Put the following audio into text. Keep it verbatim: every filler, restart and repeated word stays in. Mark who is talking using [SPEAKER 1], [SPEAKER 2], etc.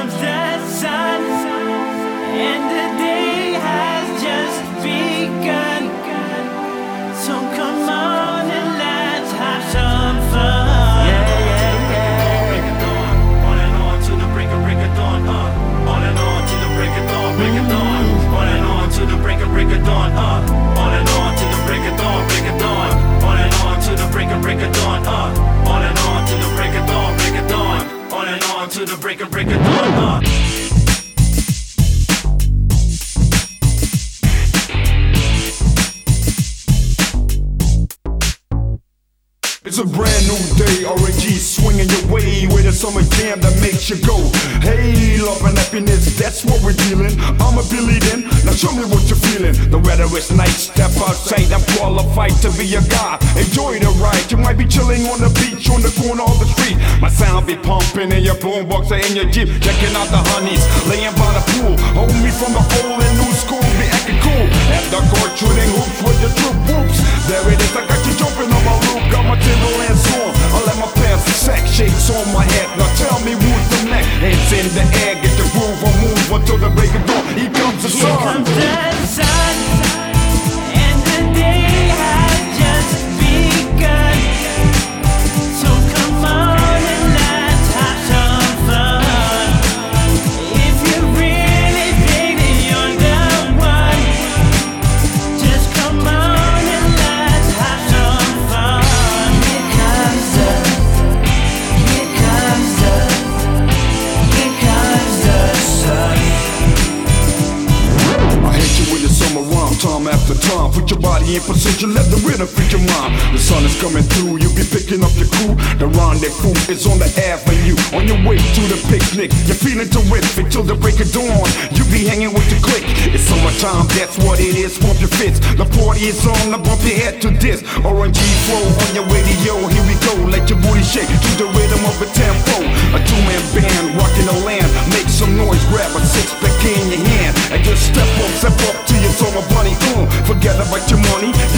[SPEAKER 1] comes the sun, and the day has just begun. So come on and let's have some fun.
[SPEAKER 2] Yeah, yeah, yeah. Break of dawn, on and on to the break of break of dawn. Uh, on and on to the break of dawn, break of dawn. On and on to the break of break of dawn. Uh, on and on to the break of dawn, break of dawn. On and on to the break of break of dawn. Uh, on and on to the break of dawn, break of dawn. On and on to the break of break of dawn. Uh.
[SPEAKER 3] It's a brand new day, R N G swinging your way with a summer jam that makes you go, hey, love and happiness, that's what we're dealing. I'm a Billy then, now show me what you're feeling. The weather is nice, step outside, I'm qualified to be a guy. Enjoy the ride, you might be chilling on the beach, on the corner of the street. My sound be pumping in your boombox or in your Jeep, checking out the honeys, laying by the pool. Hold me from the old and new school, be acting cool. After court shooting hoops with the troop whoops. There it is, I got you jumping on my roof, got my Timberlands on. I let my pants sack, shakes on my head. Now tell me who's the neck? Hands in the air, get the groove or move until the break of dawn. Here comes the
[SPEAKER 1] Here
[SPEAKER 3] sun.
[SPEAKER 1] comes the sun, and the day has just begun. So come on and let's have some fun. If you really think that you're the one, just come on and let's have some fun. Here comes the, here comes the, here comes the sun.
[SPEAKER 3] I hit you with the summer rhyme, time after time. Put your body in position, let the rhythm fit your mind. The sun is coming through, you be picking up your crew. The rendezvous is on the avenue. On your way to the picnic, you're feeling terrific till the break of dawn. You be hanging with the clique. It's summertime, that's what it is. Pump your fits, the party is on. Now bump your head to this. R N G flow on your radio. Here we go, let your booty shake to the rhythm of a tempo. A two-man band rocking the land. Make some noise, grab a six-pack in your hand and just step up, step up to your summer bunny. Uh, forget about your money,